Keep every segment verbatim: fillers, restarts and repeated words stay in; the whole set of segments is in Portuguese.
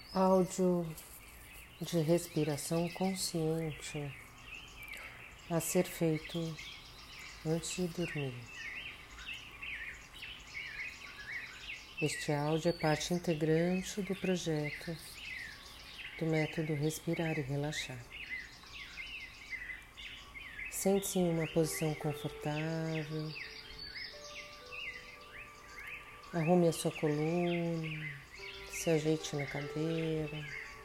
Áudio de respiração consciente a ser feito antes de dormir. Este áudio é parte integrante do projeto do método Respirar e Relaxar. Sente-se em uma posição confortável, arrume a sua coluna, se ajeite na cadeira.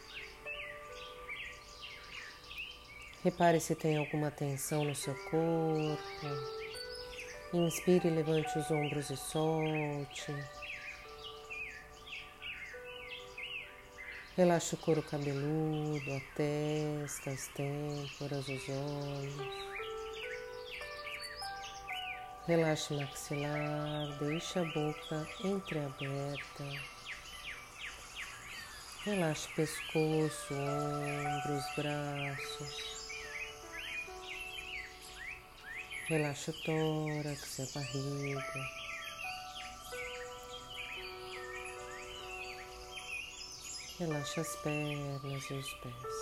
Repare se tem alguma tensão no seu corpo. Inspire, levante os ombros e solte. Relaxe o couro cabeludo, a testa, as têmporas, os olhos. Relaxe o maxilar, deixe a boca entreaberta. Relaxe o pescoço, ombros, braços. Relaxe o tórax e a barriga. Relaxe as pernas e os pés.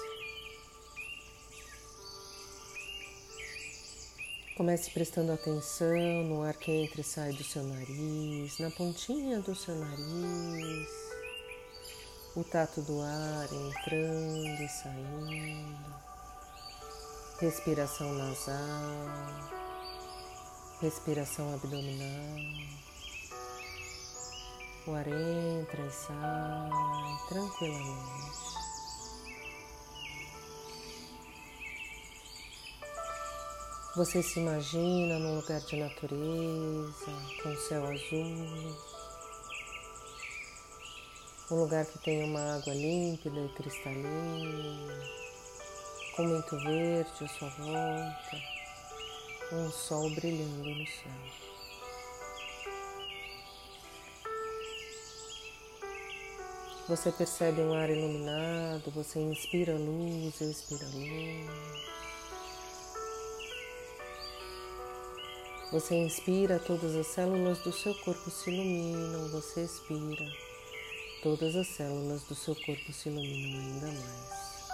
Comece prestando atenção no ar que entra e sai do seu nariz, na pontinha do seu nariz, o tato do ar entrando e saindo, respiração nasal, respiração abdominal. O ar entra e sai tranquilamente. Você se imagina num lugar de natureza, com céu azul, um lugar que tem uma água límpida e cristalina, com muito verde à sua volta, um sol brilhando no céu. Você percebe um ar iluminado, você inspira luz, expira luz. Você inspira, todas as células do seu corpo se iluminam, você expira, todas as células do seu corpo se iluminam ainda mais.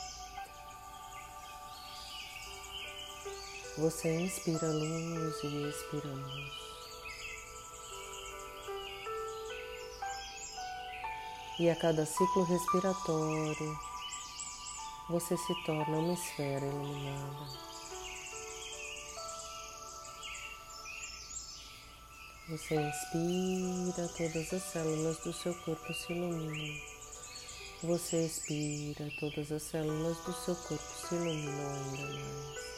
Você inspira luz e expira luz. E a cada ciclo respiratório, você se torna uma esfera iluminada. Você inspira, todas as células do seu corpo se iluminam. Você expira, todas as células do seu corpo se iluminam ainda mais.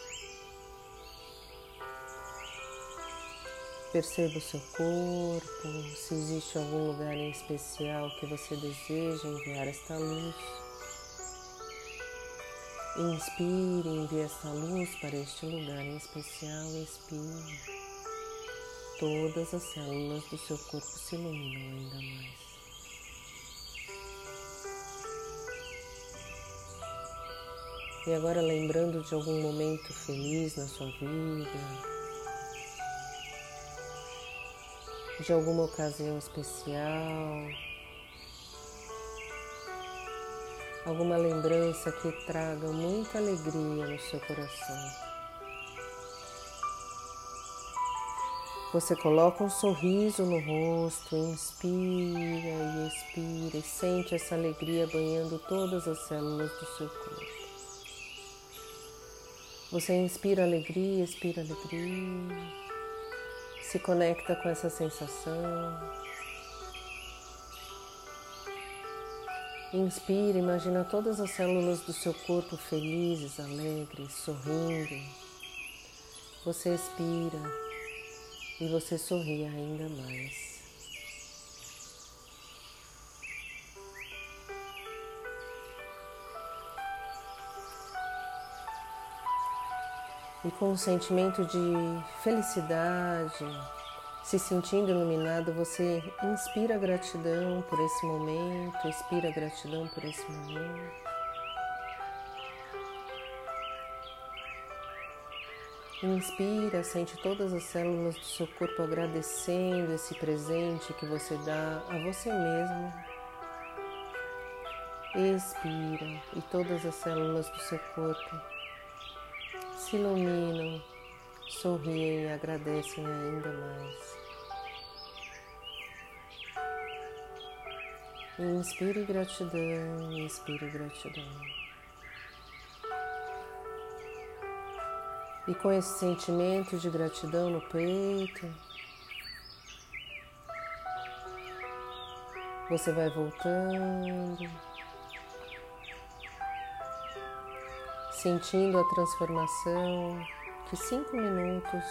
Perceba o seu corpo, se existe algum lugar em especial que você deseja enviar esta luz. Inspire e envie esta luz para este lugar em especial. Expire. Todas as células do seu corpo se iluminam ainda mais. E agora, lembrando de algum momento feliz na sua vida, de alguma ocasião especial, alguma lembrança que traga muita alegria no seu coração. Você coloca um sorriso no rosto, inspira e expira e sente essa alegria banhando todas as células do seu corpo. Você inspira alegria, expira alegria, se conecta com essa sensação. Inspira, imagina todas as células do seu corpo felizes, alegres, sorrindo. Você expira. E você sorri ainda mais. E com um sentimento de felicidade, se sentindo iluminado, você inspira gratidão por esse momento, expira gratidão por esse momento. Inspira, sente todas as células do seu corpo agradecendo esse presente que você dá a você mesmo. Expira e todas as células do seu corpo se iluminam, sorriem e agradecem ainda mais. Inspire gratidão, expire gratidão. E com esse sentimento de gratidão no peito, você vai voltando, sentindo a transformação que cinco minutos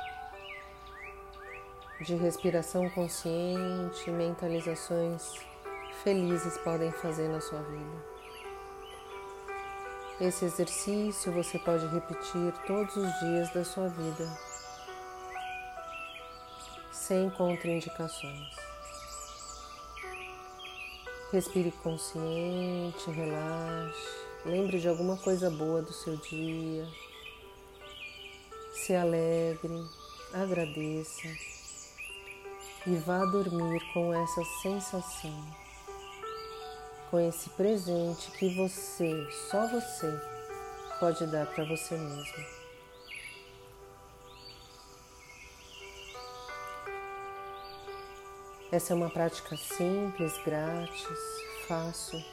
de respiração consciente e mentalizações felizes podem fazer na sua vida. Esse exercício você pode repetir todos os dias da sua vida, sem contraindicações. Respire consciente, relaxe, lembre de alguma coisa boa do seu dia, se alegre, agradeça e vá dormir com essa sensação, com esse presente que você, só você, pode dar para você mesmo. Essa é uma prática simples, grátis, fácil,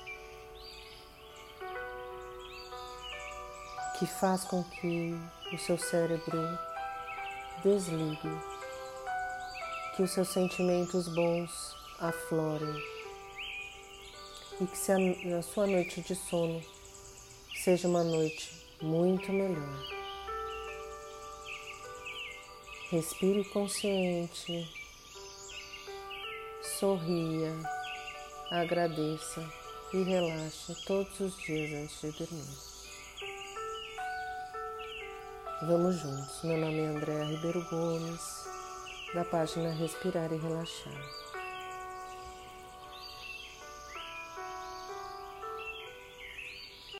que faz com que o seu cérebro desligue, que os seus sentimentos bons aflorem e que se a sua noite de sono seja uma noite muito melhor. Respire consciente, sorria, agradeça e relaxe todos os dias antes de dormir. Vamos juntos. Meu nome é Andréa Ribeiro Gomes, da página Respirar e Relaxar.